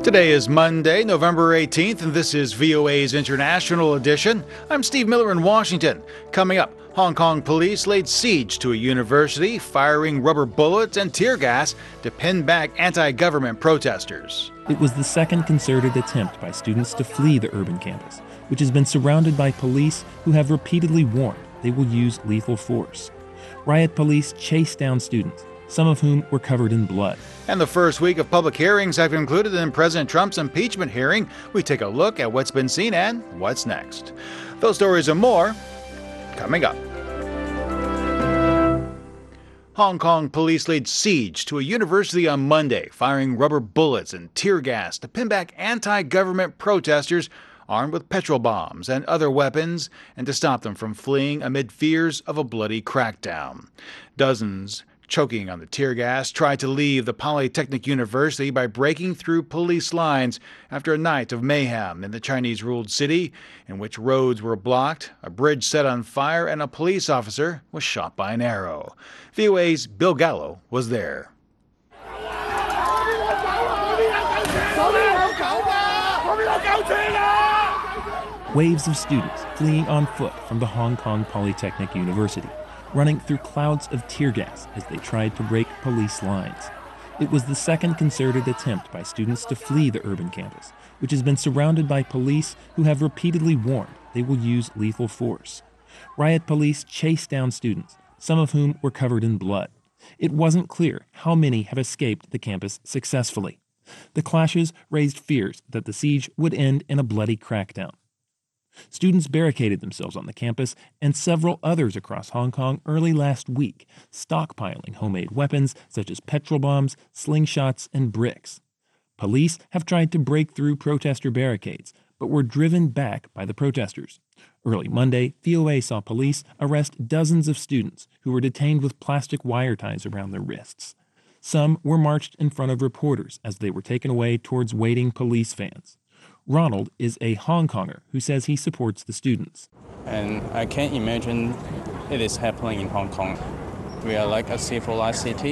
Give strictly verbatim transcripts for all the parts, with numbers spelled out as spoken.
Today is Monday, November eighteenth, and this is V O A's International Edition. I'm Steve Miller in Washington. Coming up, Hong Kong police laid siege to a university, firing rubber bullets and tear gas to pin back anti-government protesters. It was the second concerted attempt by students to flee the urban campus, which has been surrounded by police who have repeatedly warned they will use lethal force. Riot police chased down students, some of whom were covered in blood. And the first week of public hearings have concluded in President Trump's impeachment hearing. We take a look at what's been seen and what's next. Those stories and more coming up. Hong Kong police laid siege to a university on Monday, firing rubber bullets and tear gas to pin back anti-government protesters armed with petrol bombs and other weapons, and to stop them from fleeing amid fears of a bloody crackdown. Dozens, choking on the tear gas, tried to leave the Polytechnic University by breaking through police lines after a night of mayhem in the Chinese-ruled city, in which roads were blocked, a bridge set on fire, and a police officer was shot by an arrow. V O A's Bill Gallo was there. Waves of students fleeing on foot from the Hong Kong Polytechnic University, running through clouds of tear gas as they tried to break police lines. It was the second concerted attempt by students to flee the urban campus, which has been surrounded by police who have repeatedly warned they will use lethal force. Riot police chased down students, some of whom were covered in blood. It wasn't clear how many have escaped the campus successfully. The clashes raised fears that the siege would end in a bloody crackdown. Students barricaded themselves on the campus and several others across Hong Kong early last week, stockpiling homemade weapons such as petrol bombs, slingshots, and bricks. Police have tried to break through protester barricades, but were driven back by the protesters. Early Monday, V O A saw police arrest dozens of students who were detained with plastic wire ties around their wrists. Some were marched in front of reporters as they were taken away towards waiting police vans. Ronald is a Hong Konger who says he supports the students. And I can't imagine it is happening in Hong Kong. We are like a civilized city,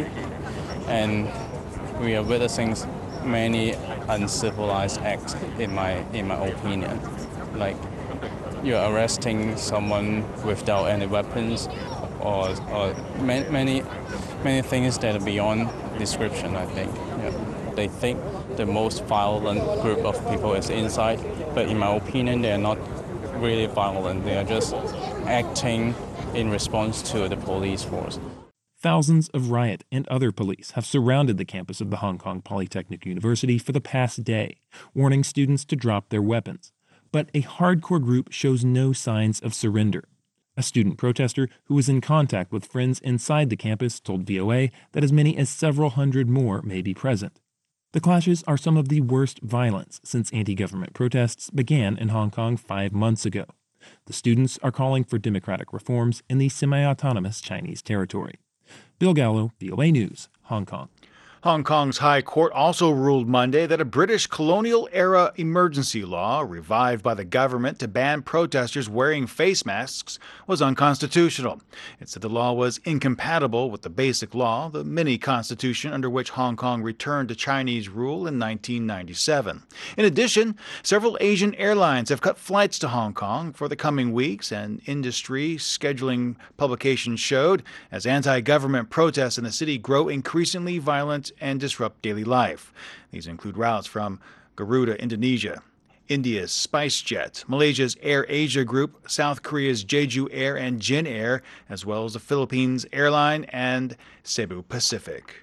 and we are witnessing many uncivilized acts, in my in my opinion. Like, you're arresting someone without any weapons, or, or many, many many things that are beyond description, I think. Yeah. They think the most violent group of people is inside, but in my opinion, they are not really violent. They are just acting in response to the police force. Thousands of riot and other police have surrounded the campus of the Hong Kong Polytechnic University for the past day, warning students to drop their weapons. But a hardcore group shows no signs of surrender. A student protester who was in contact with friends inside the campus told V O A that as many as several hundred more may be present. The clashes are some of the worst violence since anti-government protests began in Hong Kong five months ago. The students are calling for democratic reforms in the semi-autonomous Chinese territory. Bill Gallo, V O A News, Hong Kong. Hong Kong's High Court also ruled Monday that a British colonial-era emergency law, revived by the government to ban protesters wearing face masks, was unconstitutional. It said the law was incompatible with the Basic Law, the mini-constitution under which Hong Kong returned to Chinese rule in nineteen ninety-seven. In addition, several Asian airlines have cut flights to Hong Kong for the coming weeks, and industry scheduling publications showed as anti-government protests in the city grow increasingly violent and disrupt daily life. These include routes from Garuda, Indonesia, India's SpiceJet, Malaysia's AirAsia Group, South Korea's Jeju Air and Jin Air, as well as the Philippines Airline and Cebu Pacific.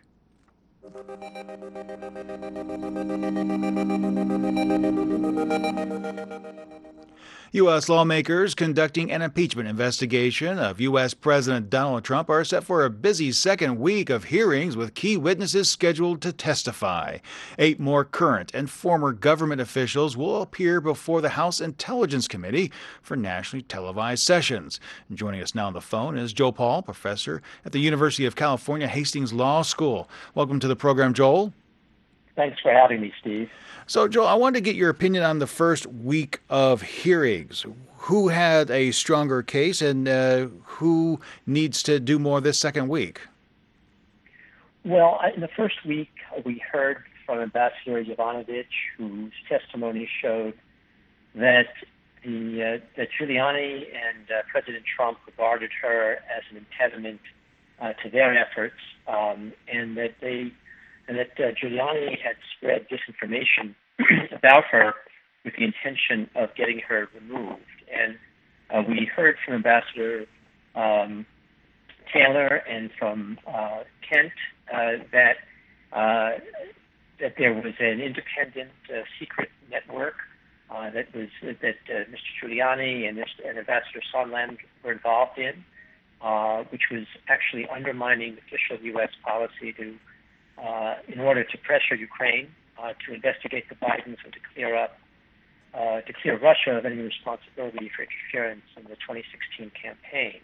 U S lawmakers conducting an impeachment investigation of U S President Donald Trump are set for a busy second week of hearings with key witnesses scheduled to testify. Eight more current and former government officials will appear before the House Intelligence Committee for nationally televised sessions. And joining us now on the phone is Joel Paul, professor at the University of California, Hastings Law School. Welcome to the program, Joel. Thanks for having me, Steve. So, Joel, I wanted to get your opinion on the first week of hearings. Who had a stronger case, and uh, who needs to do more this second week? Well, in the first week, we heard from Ambassador Yovanovitch, whose testimony showed that the uh, that Giuliani and uh, President Trump regarded her as an impediment uh, to their efforts, um, and that they and that uh, Giuliani had spread disinformation about her with the intention of getting her removed. And uh, we heard from Ambassador um, Taylor and from uh, Kent uh, that uh, that there was an independent uh, secret network uh, that was uh, that uh, Mister Giuliani and, Mister and Ambassador Sondland were involved in, uh, which was actually undermining official U S policy to, uh, in order to pressure Ukraine uh, to investigate the Bidens and to clear up, uh, to clear Russia of any responsibility for interference in the twenty sixteen campaign.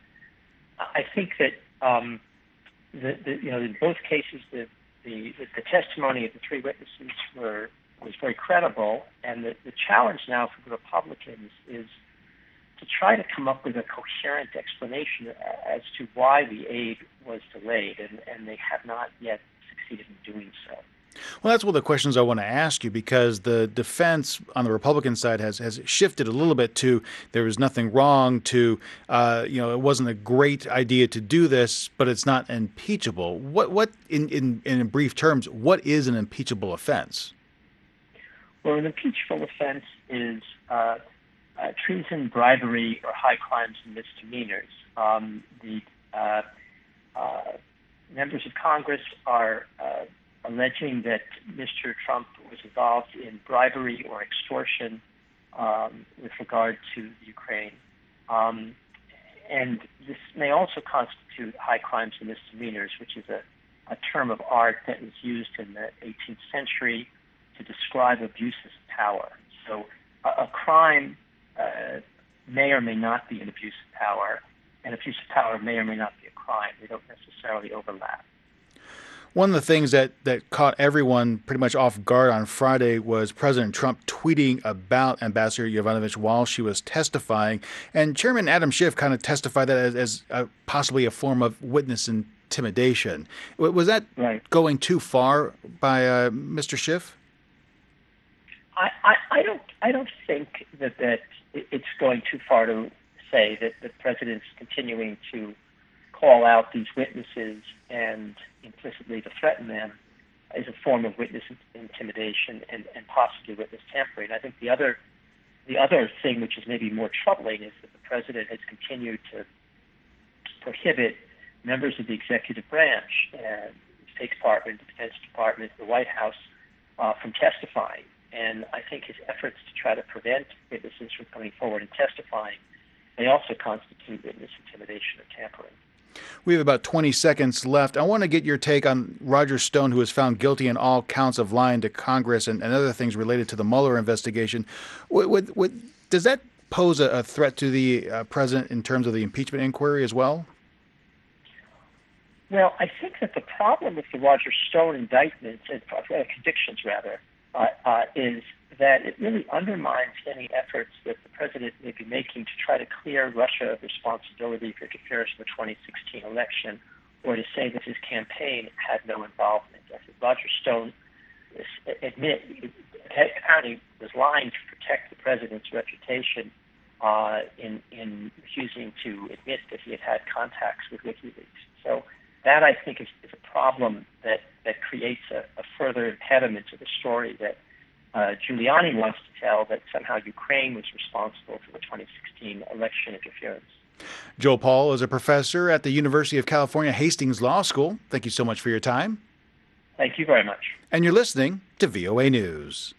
I think that um, the, the, you know, in both cases, the, the the testimony of the three witnesses were was very credible, and the, the challenge now for the Republicans is to try to come up with a coherent explanation as to why the aid was delayed, and, and they have not yet succeeded in doing so. Well, that's one of the questions I want to ask you, because the defense on the Republican side has, has shifted a little bit to there was nothing wrong to, uh, you know, it wasn't a great idea to do this, but it's not impeachable. What, what in, in, in brief terms, what is an impeachable offense? Well, an impeachable offense is uh, uh, treason, bribery, or high crimes and misdemeanors. Um, the uh, uh, members of Congress are uh, alleging that Mister Trump was involved in bribery or extortion um, with regard to Ukraine. Um, and this may also constitute high crimes and misdemeanors, which is a, a term of art that was used in the eighteenth century to describe abuses of power. So a, a crime uh, may or may not be an abuse of power, and abuse of power may or may not be a crime. They don't necessarily overlap. One of the things that, that caught everyone pretty much off guard on Friday was President Trump tweeting about Ambassador Yovanovitch while she was testifying. And Chairman Adam Schiff kind of testified that as, as a, possibly a form of witness intimidation. Was that right. going too far by uh, Mister Schiff? I, I, I don't I don't think that, that it's going too far to say that the president's continuing to call out these witnesses and implicitly to threaten them is a form of witness intimidation and, and possibly witness tampering. I think the other the other thing, which is maybe more troubling, is that the president has continued to prohibit members of the executive branch, and the State Department, the Defense Department, the White House, uh, from testifying. And I think his efforts to try to prevent witnesses from coming forward and testifying may also constitute witness intimidation or tampering. We have about twenty seconds left. I want to get your take on Roger Stone, who was found guilty in all counts of lying to Congress and, and other things related to the Mueller investigation. Would, would, would, does that pose a, a threat to the uh, president in terms of the impeachment inquiry as well? Well, I think that the problem with the Roger Stone indictments, and uh, convictions rather, uh, uh, is that it really undermines any efforts that the president may be making to try to clear Russia of responsibility for interference in the twenty sixteen election, or to say that his campaign had no involvement. I think Roger Stone admit apparently was lying to protect the president's reputation uh, in in refusing to admit that he had had contacts with WikiLeaks. So that, I think, is, is a problem that, that creates a, a further impediment to the story that uh, Giuliani wants to tell, that somehow Ukraine was responsible for the twenty sixteen election interference. Joel Paul is a professor at the University of California, Hastings Law School. Thank you so much for your time. Thank you very much. And you're listening to V O A News.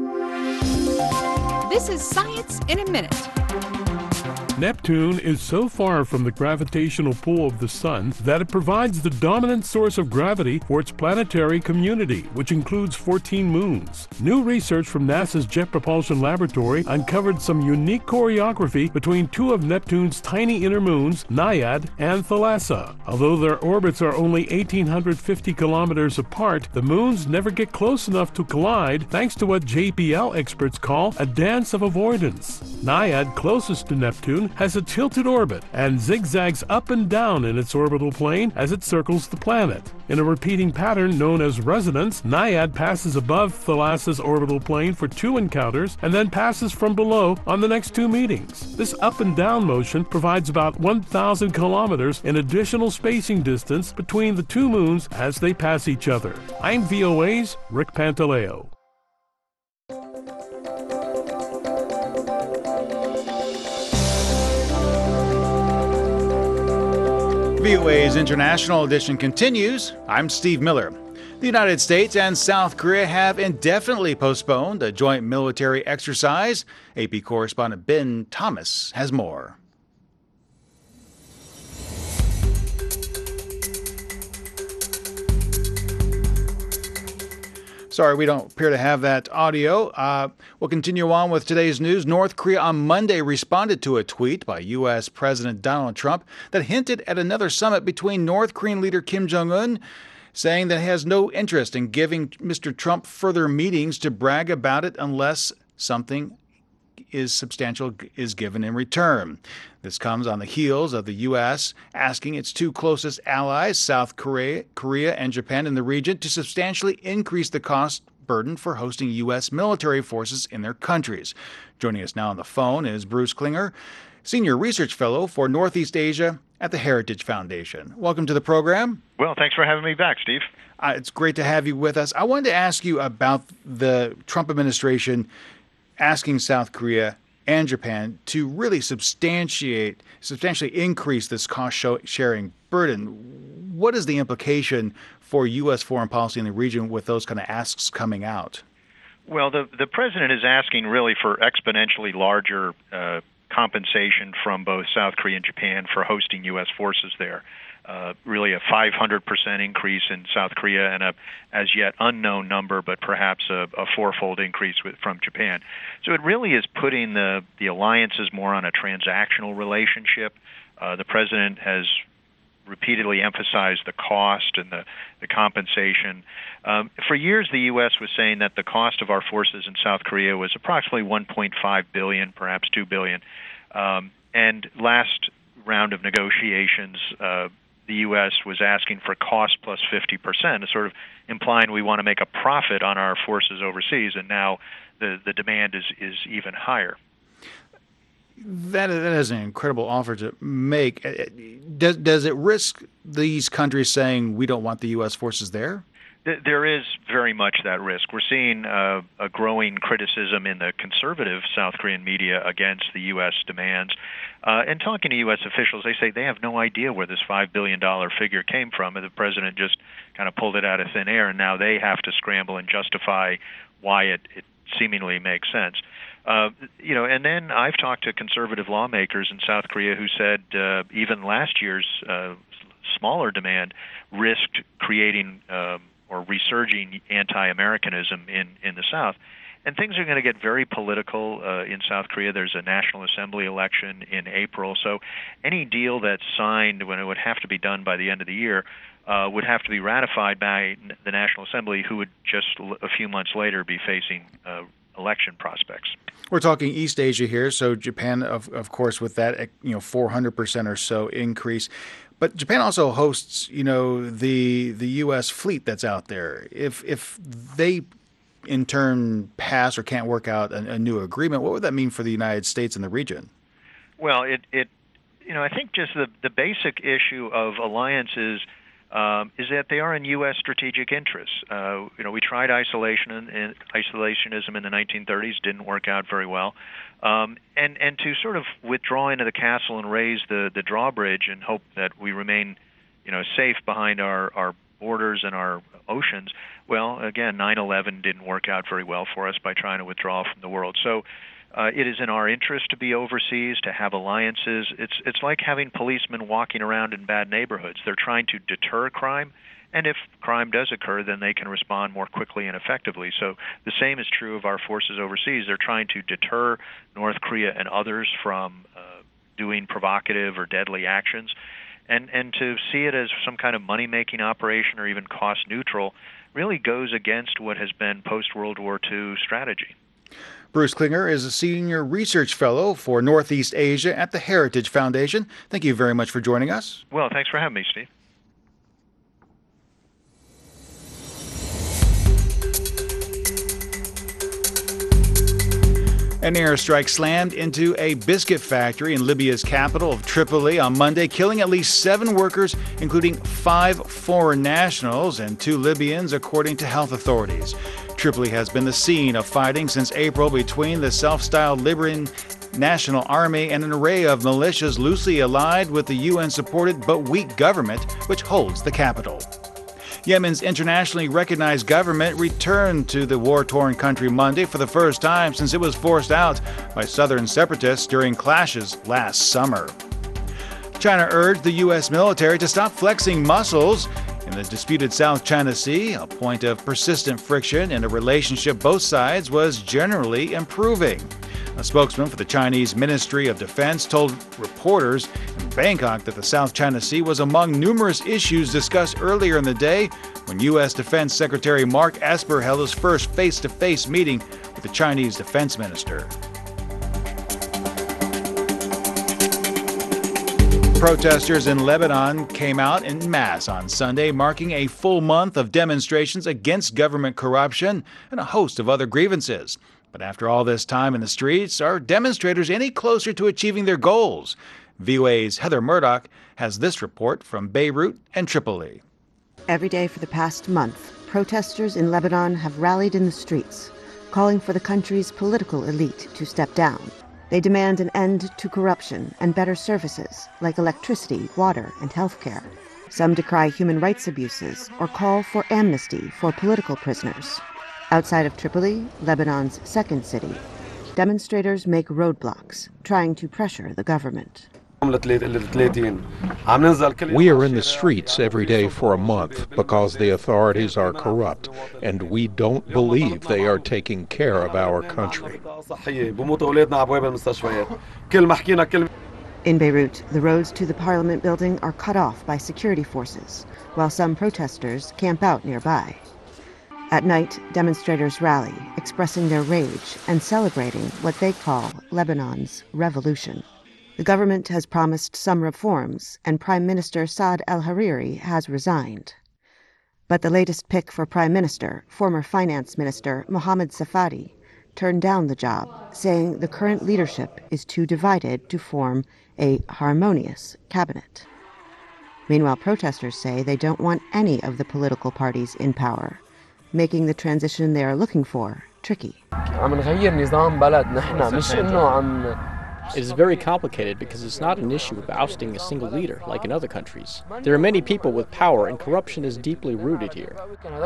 This is Science in a Minute. Neptune is so far from the gravitational pull of the Sun that it provides the dominant source of gravity for its planetary community, which includes fourteen moons. New research from NASA's Jet Propulsion Laboratory uncovered some unique choreography between two of Neptune's tiny inner moons, Naiad and Thalassa. Although their orbits are only one thousand eight hundred fifty kilometers apart, the moons never get close enough to collide thanks to what J P L experts call a dance of avoidance. Naiad, closest to Neptune, Neptune has a tilted orbit and zigzags up and down in its orbital plane as it circles the planet. In a repeating pattern known as resonance, Naiad passes above Thalassa's orbital plane for two encounters and then passes from below on the next two meetings. This up and down motion provides about one thousand kilometers in additional spacing distance between the two moons as they pass each other. I'm V O A's Rick Pantaleo. V O A's International Edition continues. I'm Steve Miller. The United States and South Korea have indefinitely postponed a joint military exercise. A P correspondent Ben Thomas has more. Sorry, we don't appear to have that audio. Uh, we'll continue on with today's news. North Korea on Monday responded to a tweet by U S. President Donald Trump that hinted at another summit between North Korean leader Kim Jong-un, saying that he has no interest in giving Mister Trump further meetings to brag about it unless something is substantial is given in return. This comes on the heels of the U S asking its two closest allies, South Korea, Korea and Japan in the region, to substantially increase the cost burden for hosting U S military forces in their countries. Joining us now on the phone is Bruce Klinger, Senior Research Fellow for Northeast Asia at the Heritage Foundation. Welcome to the program. Well, thanks for having me back, Steve. Uh, it's great to have you with us. I wanted to ask you about the Trump administration asking South Korea and Japan to really substantiate, substantially increase this cost-sharing burden. What is the implication for U S foreign policy in the region with those kind of asks coming out? Well, the the president is asking really for exponentially larger uh, compensation from both South Korea and Japan for hosting U S forces there. Uh, really a five hundred percent increase in South Korea and a as yet unknown number, but perhaps a, a fourfold increase with, from Japan. So it really is putting the, the alliances more on a transactional relationship. Uh, the president has repeatedly emphasized the cost and the, the compensation. Um, for years, the U S was saying that the cost of our forces in South Korea was approximately one point five billion dollars, perhaps two billion dollars. Um, and last round of negotiations, uh, the U S was asking for cost plus fifty percent, sort of implying we want to make a profit on our forces overseas, and now the, the demand is, is even higher. That, that is an incredible offer to make. Does, does it risk these countries saying we don't want the U S forces there? There is very much that risk. We're seeing uh, a growing criticism in the conservative South Korean media against the U S demands. Uh, and talking to U S officials, they say they have no idea where this five billion dollars figure came from, and the president just kind of pulled it out of thin air, and now they have to scramble and justify why it, it seemingly makes sense. Uh, you know, and then I've talked to conservative lawmakers in South Korea who said uh, even last year's uh, smaller demand risked creating um, or resurging anti-Americanism in, in the South. And things are going to get very political uh, in South Korea. There's a National Assembly election in April. So any deal that's signed, when it would have to be done by the end of the year, uh, would have to be ratified by the National Assembly, who would just a few months later be facing uh, election prospects. We're talking East Asia here, so Japan, of, of course, with that, you know, four hundred percent or so increase. But Japan also hosts, you know, the the U S fleet that's out there. If if they in turn pass or can't work out a, a new agreement, what would that mean for the United States and the region? Well, it, it you know, I think just the, the basic issue of alliances um, is that they are in U S strategic interests. Uh, you know, we tried isolation and, and isolationism in the nineteen thirties, didn't work out very well. Um, and, and to sort of withdraw into the castle and raise the, the drawbridge and hope that we remain, you know, safe behind our, our borders and our oceans, well, again, nine eleven didn't work out very well for us by trying to withdraw from the world. So uh, it is in our interest to be overseas, to have alliances. It's, it's like having policemen walking around in bad neighborhoods. They're trying to deter crime. And if crime does occur, then they can respond more quickly and effectively. So the same is true of our forces overseas. They're trying to deter North Korea and others from uh, doing provocative or deadly actions. And, and to see it as some kind of money-making operation or even cost-neutral really goes against what has been post-World War Two strategy. Bruce Klinger is a senior research fellow for Northeast Asia at the Heritage Foundation. Thank you very much for joining us. Well, thanks for having me, Steve. An airstrike slammed into a biscuit factory in Libya's capital of Tripoli on Monday, killing at least seven workers, including five foreign nationals and two Libyans, according to health authorities. Tripoli has been the scene of fighting since April between the self-styled Libyan National Army and an array of militias loosely allied with the U N-supported but weak government, which holds the capital. Yemen's internationally recognized government returned to the war-torn country Monday for the first time since it was forced out by southern separatists during clashes last summer. China urged the U S military to stop flexing muscles in the disputed South China Sea, a point of persistent friction in a relationship both sides was generally improving. A spokesman for the Chinese Ministry of Defense told reporters in Bangkok that the South China Sea was among numerous issues discussed earlier in the day when U S Defense Secretary Mark Esper held his first face-to-face meeting with the Chinese defense minister. Protesters in Lebanon came out en masse on Sunday, marking a full month of demonstrations against government corruption and a host of other grievances. But after all this time in the streets, are demonstrators any closer to achieving their goals? V O A's Heather Murdoch has this report from Beirut and Tripoli. Every day for the past month, protesters in Lebanon have rallied in the streets, calling for the country's political elite to step down. They demand an end to corruption and better services like electricity, water, and health care. Some decry human rights abuses or call for amnesty for political prisoners. Outside of Tripoli, Lebanon's second city, demonstrators make roadblocks, trying to pressure the government. We are in the streets every day for a month because the authorities are corrupt, and we don't believe they are taking care of our country. In Beirut, the roads to the parliament building are cut off by security forces, while some protesters camp out nearby. At night, demonstrators rally, expressing their rage and celebrating what they call Lebanon's revolution. The government has promised some reforms, and Prime Minister Saad al-Hariri has resigned. But the latest pick for Prime Minister, former Finance Minister Mohammed Safadi, turned down the job, saying the current leadership is too divided to form a harmonious cabinet. Meanwhile, protesters say they don't want any of the political parties in power, making the transition they are looking for tricky. It is very complicated because it's not an issue of ousting a single leader like in other countries. There are many people with power, and corruption is deeply rooted here.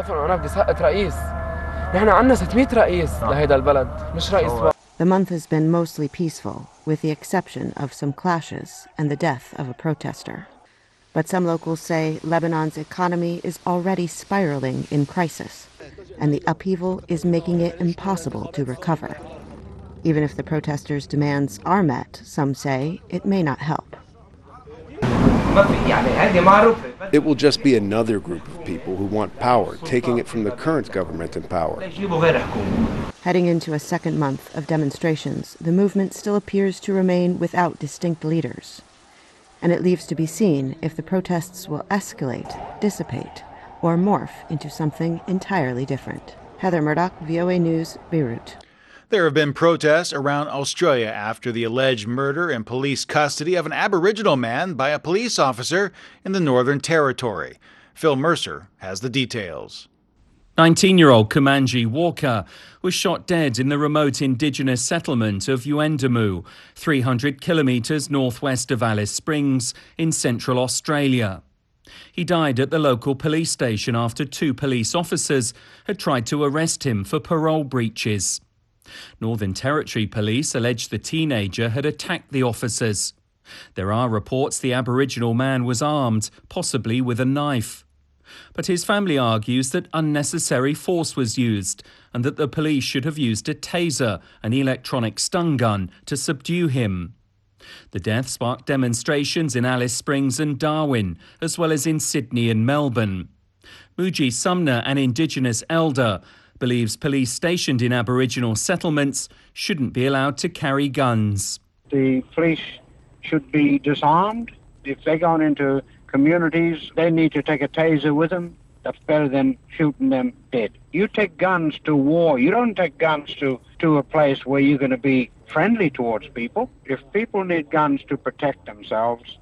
The month has been mostly peaceful, with the exception of some clashes and the death of a protester. But some locals say Lebanon's economy is already spiraling in crisis, and the upheaval is making it impossible to recover. Even if the protesters' demands are met, some say it may not help. It will just be another group of people who want power, taking it from the current government in power. Heading into a second month of demonstrations, the movement still appears to remain without distinct leaders. And it leaves to be seen if the protests will escalate, dissipate, or morph into something entirely different. Heather Murdoch, V O A News, Beirut. There have been protests around Australia after the alleged murder in police custody of an Aboriginal man by a police officer in the Northern Territory. Phil Mercer has the details. nineteen-year-old Kumanji Walker was shot dead in the remote Indigenous settlement of Yuendamu, three hundred kilometres northwest of Alice Springs in central Australia. He died at the local police station after two police officers had tried to arrest him for parole breaches. Northern Territory police allege the teenager had attacked the officers. There are reports the Aboriginal man was armed, possibly with a knife. But his family argues that unnecessary force was used and that the police should have used a taser, an electronic stun gun, to subdue him. The death sparked demonstrations in Alice Springs and Darwin, as well as in Sydney and Melbourne. Muji Sumner, an Indigenous elder, believes police stationed in Aboriginal settlements shouldn't be allowed to carry guns. The police should be disarmed. If they're going into communities, they need to take a taser with them. That's better than shooting them dead. You take guns to war. You don't take guns to, to a place where you're going to be friendly towards people. If people need guns to protect themselves,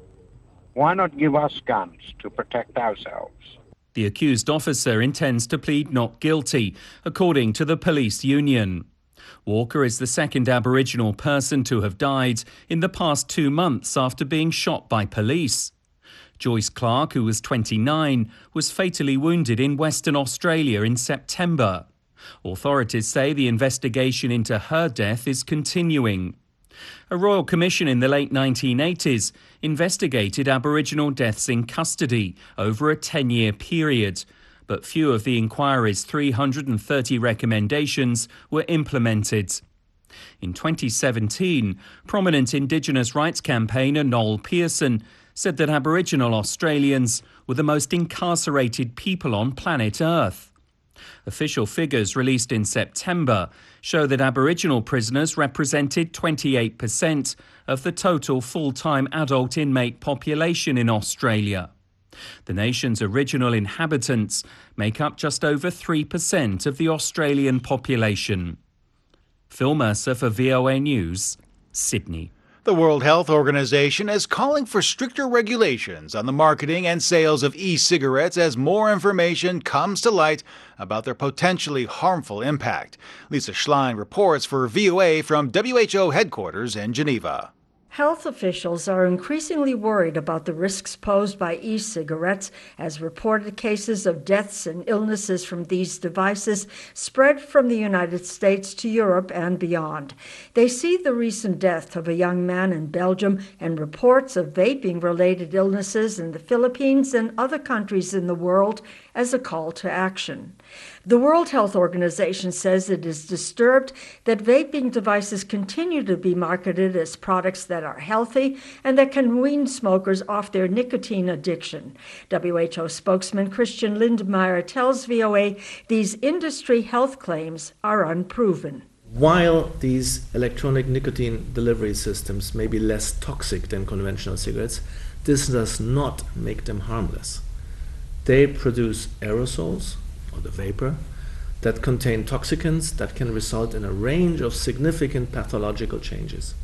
why not give us guns to protect ourselves? The accused officer intends to plead not guilty, according to the police union. Walker is the second Aboriginal person to have died in the past two months after being shot by police. Joyce Clark, who was twenty-nine, was fatally wounded in Western Australia in September. Authorities say the investigation into her death is continuing. A royal commission in the late nineteen eighties investigated Aboriginal deaths in custody over a ten-year period, but few of the inquiry's three hundred thirty recommendations were implemented. In twenty seventeen, prominent Indigenous rights campaigner Noel Pearson said that Aboriginal Australians were the most incarcerated people on planet Earth. Official figures released in September show that Aboriginal prisoners represented twenty-eight percent of the total full-time adult inmate population in Australia. The nation's original inhabitants make up just over three percent of the Australian population. Phil Mercer for V O A News, Sydney. The World Health Organization is calling for stricter regulations on the marketing and sales of e-cigarettes as more information comes to light about their potentially harmful impact. Lisa Schlein reports for V O A from W H O headquarters in Geneva. Health officials are increasingly worried about the risks posed by e-cigarettes as reported cases of deaths and illnesses from these devices spread from the United States to Europe and beyond. They see the recent death of a young man in Belgium and reports of vaping-related illnesses in the Philippines and other countries in the world as a call to action. The World Health Organization says it is disturbed that vaping devices continue to be marketed as products that are healthy and that can wean smokers off their nicotine addiction. W H O spokesman Christian Lindmeier tells V O A these industry health claims are unproven. While these electronic nicotine delivery systems may be less toxic than conventional cigarettes, this does not make them harmless. They produce aerosols, or the vapor, that contain toxicants that can result in a range of significant pathological changes.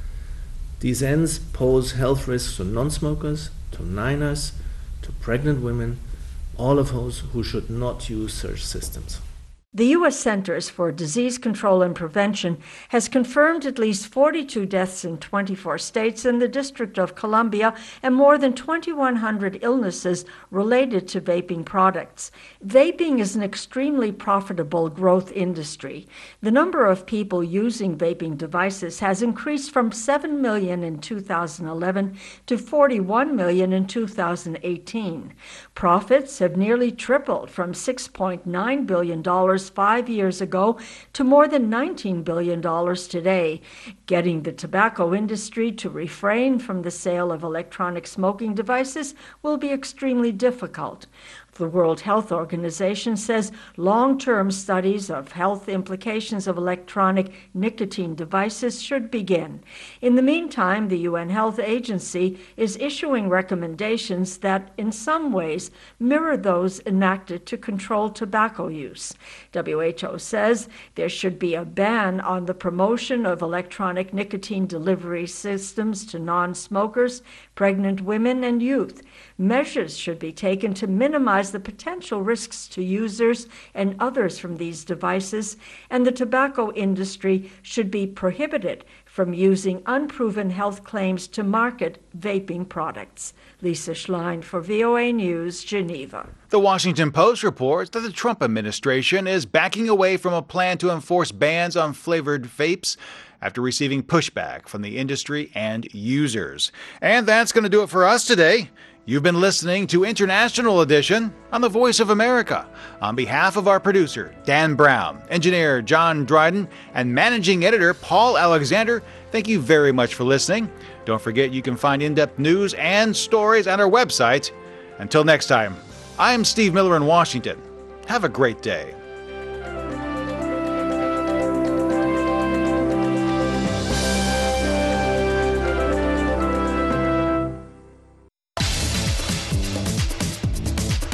These ends pose health risks to non-smokers, to minors, to pregnant women, all of those who should not use such systems. The U S Centers for Disease Control and Prevention has confirmed at least forty-two deaths in twenty-four states in the District of Columbia and more than twenty-one hundred illnesses related to vaping products. Vaping is an extremely profitable growth industry. The number of people using vaping devices has increased from seven million in two thousand eleven to forty-one million in two thousand eighteen. Profits have nearly tripled from six point nine billion dollars five years ago to more than nineteen billion dollars today. Getting the tobacco industry to refrain from the sale of electronic smoking devices will be extremely difficult. The World Health Organization says long-term studies of health implications of electronic nicotine devices should begin. In the meantime, the U N Health Agency is issuing recommendations that, in some ways, mirror those enacted to control tobacco use. W H O says there should be a ban on the promotion of electronic nicotine delivery systems to non-smokers, pregnant women, and youth. Measures should be taken to minimize the potential risks to users and others from these devices, and the tobacco industry should be prohibited from using unproven health claims to market vaping products. Lisa Schlein for V O A News, Geneva. The Washington Post reports that the Trump administration is backing away from a plan to enforce bans on flavored vapes after receiving pushback from the industry and users. And that's going to do it for us today. You've been listening to International Edition on the Voice of America. On behalf of our producer, Dan Brown, engineer John Dryden, and managing editor Paul Alexander, thank you very much for listening. Don't forget you can find in-depth news and stories on our website. Until next time, I'm Steve Miller in Washington. Have a great day.